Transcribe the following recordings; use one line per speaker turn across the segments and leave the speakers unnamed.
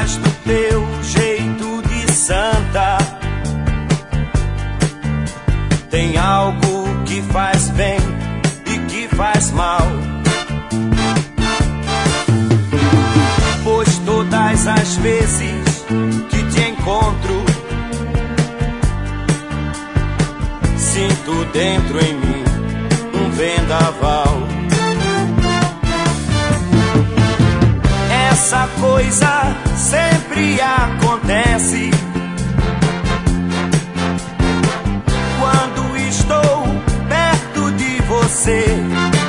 detrás do teu jeito de santa tem algo que faz bem e que faz mal. Pois todas as vezes que te encontro, sinto dentro em mim um vendaval. Essa coisa sempre acontece quando estou perto de você.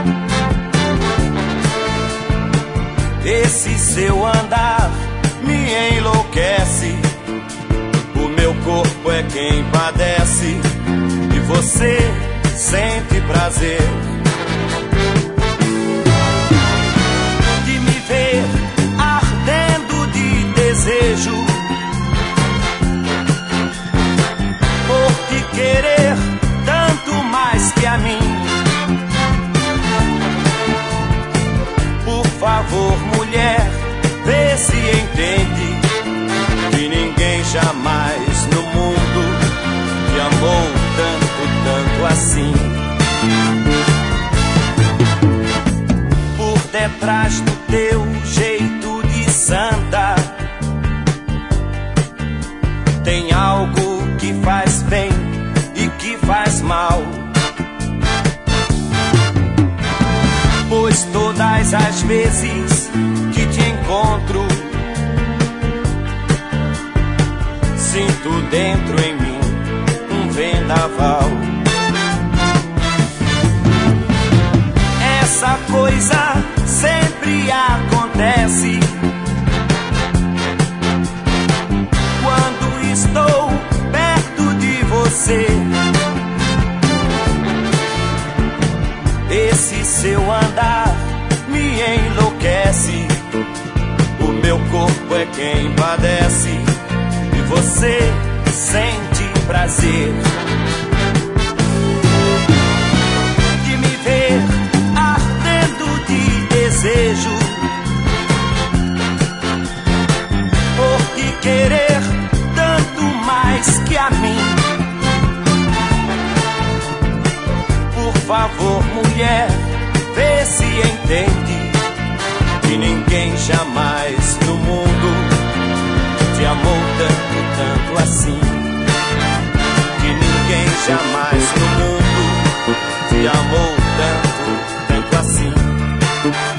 Esse seu andar me enlouquece, o meu corpo é quem padece e você sente prazer de me ver ardendo de desejo por te querer tanto mais que a mim. Por favor, mulher, vê se entende que ninguém jamais no mundo te amou tanto, tanto assim. Por detrás do teu jeito de santa tem algo que faz bem e que faz mal. Pois todas as vezes que te encontro, sinto dentro em mim um vendaval. Essa coisa sempre acontece quando estou perto de você. Esse seu andar me enlouquece, o meu corpo é quem padece e você sente prazer de me ver ardendo de desejo por te querer tanto mais que a mim. Por favor, mulher, vê se entende que ninguém jamais no mundo te amou tanto, tanto assim. Que ninguém jamais no mundo te amou tanto, tanto assim.